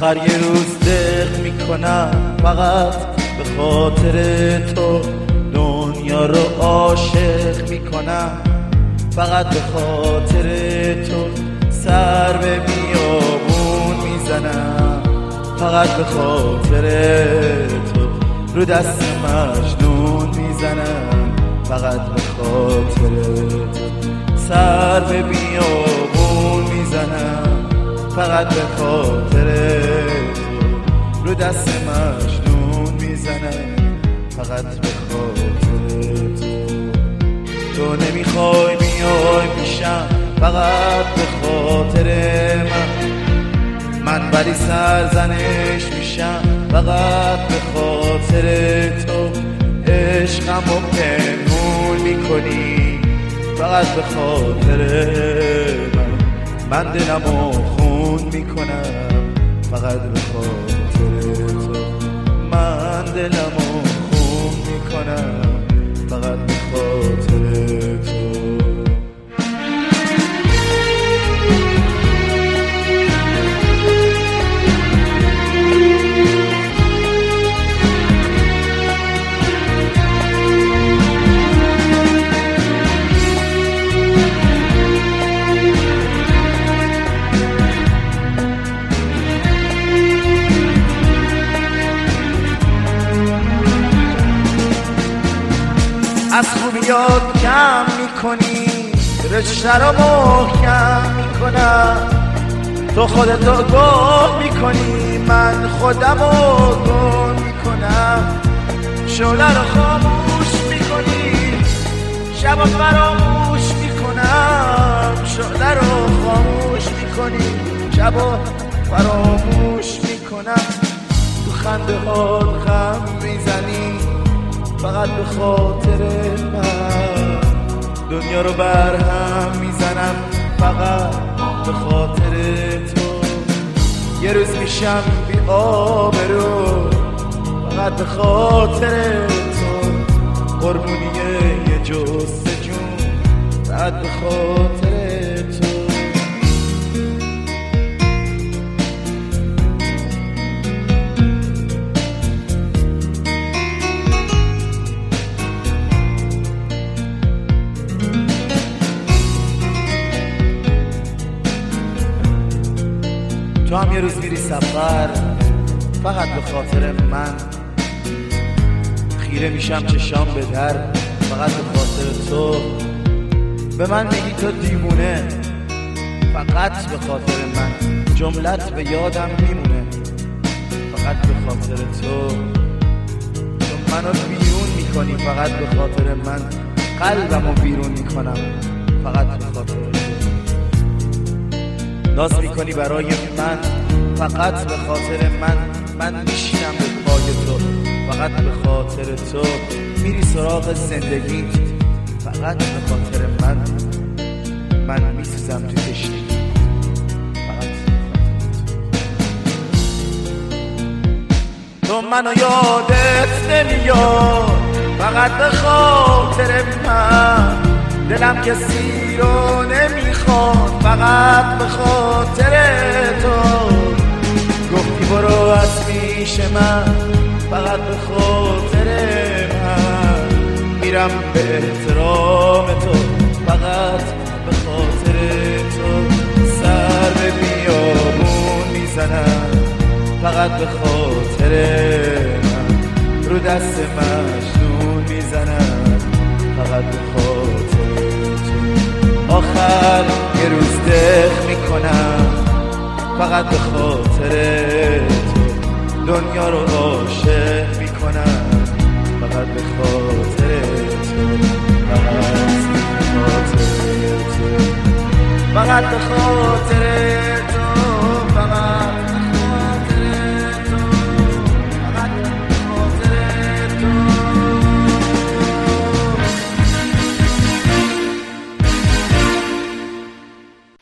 آخر یه روز دق میکنم فقط به خاطر تو، دنیا رو عاشق میکنم فقط به خاطر تو، سر به بیابون میزنم فقط به خاطر تو، رو دست مجنون میزنم فقط به خاطر تو، سر به بیابون میزنم فقط به خاطر تو، رو دست مجنون میزنم فقط به خاطر تو. تو نمیخوای بیای پیشم فقط به خاطر من ولی سرزنش میشم فقط به خاطر تو، عشقمو پنهون میکنی فقط به خاطر من دلمو خون میکنم فقط به خاطر تو، من دلمو خون میکنم فقط به خاطر تو. از خوبیات کم میکنی، رشته رو محکم میکنم، تو خودتو گم میکنی من خودم رو گم میکنم، شعله رو خاموش میکنی شب فراموش میکنم، شعله رو خاموش میکنی شب فراموش میکنم، تو خنده ها غم میزنی فقط به خاطر من، دنیا رو برهم میزنم فقط به خاطر تو، یه روز میشم بی آبرو فقط به خاطر تو، قربونی یه جستجون فقط به خاطر تو. تو هم یه روز میری سفر فقط به خاطر من، خیره میشم چشام به در فقط به خاطر تو، به من میگی تو دیوونه فقط به خاطر من، جملت به یادم میمونه فقط به خاطر تو، تو منو بیرون میکنی فقط به خاطر من، قلبمو بیرون میکنم فقط به خاطر تو، ناز میکنی برای من فقط به خاطر من میشینم به پای تو فقط به خاطر تو، میری سراغ زندگیت فقط به خاطر من میسوزم تو تشنگی فقط به خاطر تو منو یادت نمیاد فقط به خاطر من، دلم کسی رو نمیخواد فقط به خاطر تو، گفتی برو از پیش من فقط به خاطر من، میرم به احترام تو فقط به خاطر تو، سر به بیابون میزنم فقط به خاطر من، رو دست مجنون میزنم فقط به خاطر تو، آخر یه روز دق میکنم فقط به خاطر تو، دنیا رو عاشق میکنم فقط به خاطر تو، فقط به خاطر تو، فقط به خاطر